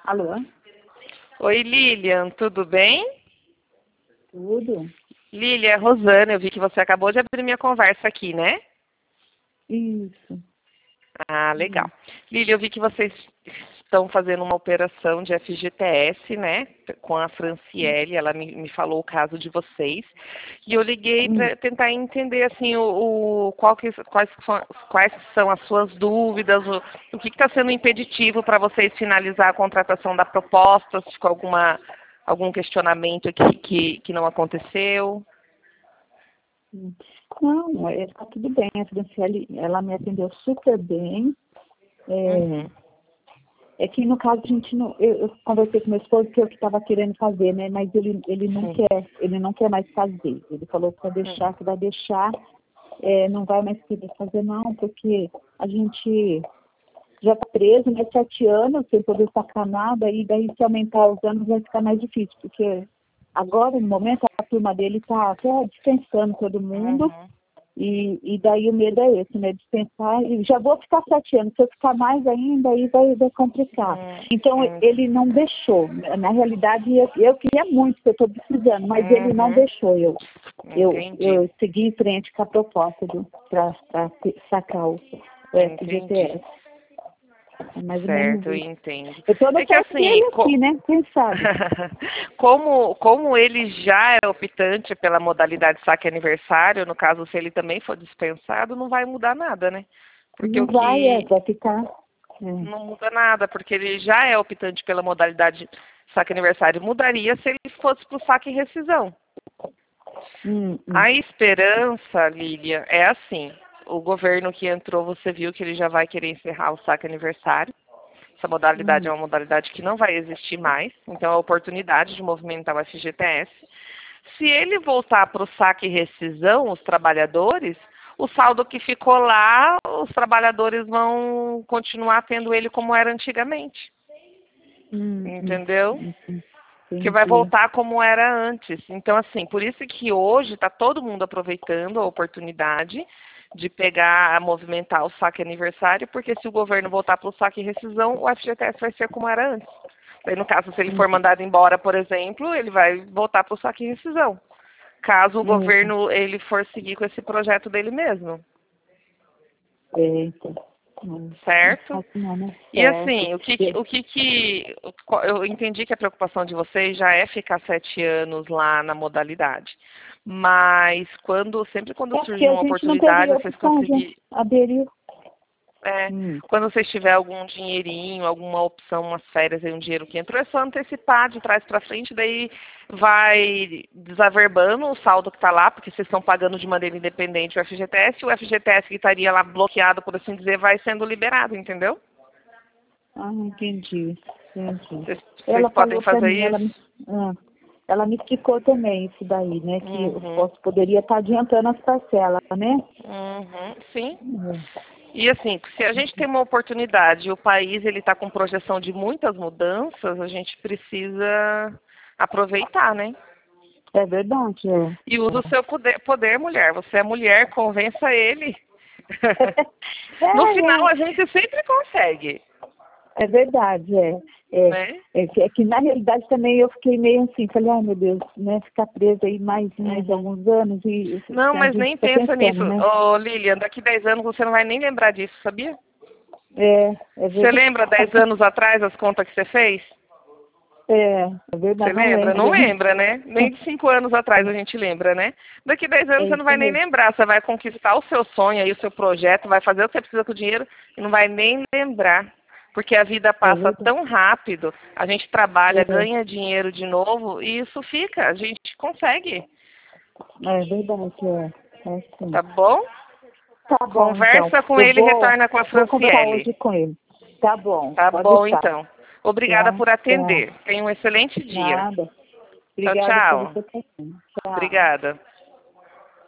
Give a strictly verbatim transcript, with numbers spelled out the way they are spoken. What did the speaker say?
Alô? Oi, Lilian, tudo bem? Tudo? Lilian, é Rosana, eu vi que você acabou de abrir minha conversa aqui, né? Isso. Ah, legal. Hum. Lilian, eu vi que vocês estão fazendo uma operação de F G T S, né? Com a Franciele, ela me, me falou o caso de vocês. E eu liguei Hum. para tentar entender, assim, o, o qual que, quais, são- quais são as suas dúvidas, o, o que está sendo impeditivo para vocês finalizar a contratação da proposta, se ficou alguma, algum questionamento que, que, que não aconteceu. Hum. Não, é, tá tudo bem. A Franciele, ela me atendeu super bem. É, Uhum. é que no caso a gente não. Eu, eu conversei com meu esposo que eu que estava querendo fazer, né? Mas ele, ele não Sim. quer, ele não quer mais fazer. Ele falou que vai deixar, que vai deixar, é, não vai mais querer fazer não, porque a gente já está preso, né? Sete anos sem poder sacar nada, e daí se aumentar os anos vai ficar mais difícil, porque agora, no momento, a turma dele está até dispensando todo mundo, Uhum. e, e daí o medo é esse, né? Dispensar, e já vou ficar sete anos, se eu ficar mais ainda, aí vai, vai complicar. Hum, Então, sim. ele não deixou. Na realidade, eu, eu queria muito, porque eu estou precisando, mas ele não Uhum. deixou eu. Eu, Entendi. eu segui em frente com a proposta para sacar o, o Entendi. F G T S. É mais ou menos Certo, eu isso. entendo. Eu estou no É que perto assim, dele co- aqui, né? Quem sabe? como, como ele já é optante pela modalidade saque aniversário, no caso, se ele também for dispensado, não vai mudar nada, né? Porque Não o vai, é, que vai ficar. É. não muda nada, porque ele já é optante pela modalidade saque aniversário. Mudaria se ele fosse para o saque e rescisão. Hum, hum, A esperança, Lília, é assim. O governo que entrou, você viu que ele já vai querer encerrar o saque aniversário. Essa modalidade é hum, uma modalidade que não vai existir mais, então é a oportunidade de movimentar o F G T S. Se ele voltar para o saque e rescisão, os trabalhadores, o saldo que ficou lá, os trabalhadores vão continuar tendo ele como era antigamente, hum, hum, entendeu? hum, hum. Que vai Entendi. voltar como era antes. Então, assim, por isso que hoje está todo mundo aproveitando a oportunidade de pegar, a movimentar o saque aniversário, porque se o governo voltar para o saque e rescisão, o F G T S vai ser como era antes. Daí, no caso, se ele Hum, for mandado embora, por exemplo, ele vai voltar para o saque e rescisão. Caso o é, governo ele for seguir com esse projeto dele mesmo, é, então. Hum, não é certo? fácil não, né? E Certo. assim, o que, que- E- o que, que eu entendi que a preocupação de vocês já é ficar sete anos lá na modalidade. Mas quando, sempre quando É surge porque a uma gente não teve oportunidade, vocês opção, a gente conseguirem, aderiu. é, Hum, quando vocês tiver algum dinheirinho, alguma opção, umas férias aí, um dinheiro que entrou, é só antecipar de trás para frente, daí vai desaverbando o saldo que está lá, porque vocês estão pagando de maneira independente o F G T S, e o F G T S que estaria lá bloqueado, por assim dizer, vai sendo liberado, entendeu? ah, entendi. Entendi. Vocês, vocês Ela podem falou para fazer mim, ela me, isso. ah, ela me explicou também isso daí, né? Que eu Uhum, posso, poderia estar adiantando as parcelas, né? uhum, sim. É. E assim, se a gente tem uma oportunidade e o país ele está com projeção de muitas mudanças, a gente precisa aproveitar, né? É verdade, é. E usa o seu poder, poder, mulher. Você é mulher, convença ele. No É, final, é, a gente sempre consegue, é verdade, é. É, né? é, que, é que na realidade também eu fiquei meio assim, falei, ai meu Deus, né, ficar presa aí mais, mais Uhum. alguns anos e Não, a mas gente nem fica pensa pensando, nisso. né? Ô, Lilian, daqui dez anos você não vai nem lembrar disso, sabia? É, é Você verdade. lembra dez anos atrás as contas que você fez? É, é Você verdade, não lembra? lembro. Não lembra, né? Nem de cinco anos atrás a gente lembra, né? Daqui dez anos É você não isso vai nem mesmo. lembrar. Você vai conquistar o seu sonho aí, o seu projeto, vai fazer o que você precisa com o dinheiro e não vai nem lembrar. Porque a vida É passa verdade. tão rápido, a gente trabalha, É, ganha dinheiro de novo e isso fica, a gente consegue, é verdade, é. É sim. tá bom? Tá bom, então. Conversa com Eu ele e vou, retorna com a vou conversar Franciele. hoje com ele. Tá bom, Tá pode bom, deixar. então. Obrigada Tá, por tá. atender. Tenha um excelente dia. Nada. Tchau, Obrigada por tchau. você também. Tchau. Obrigada.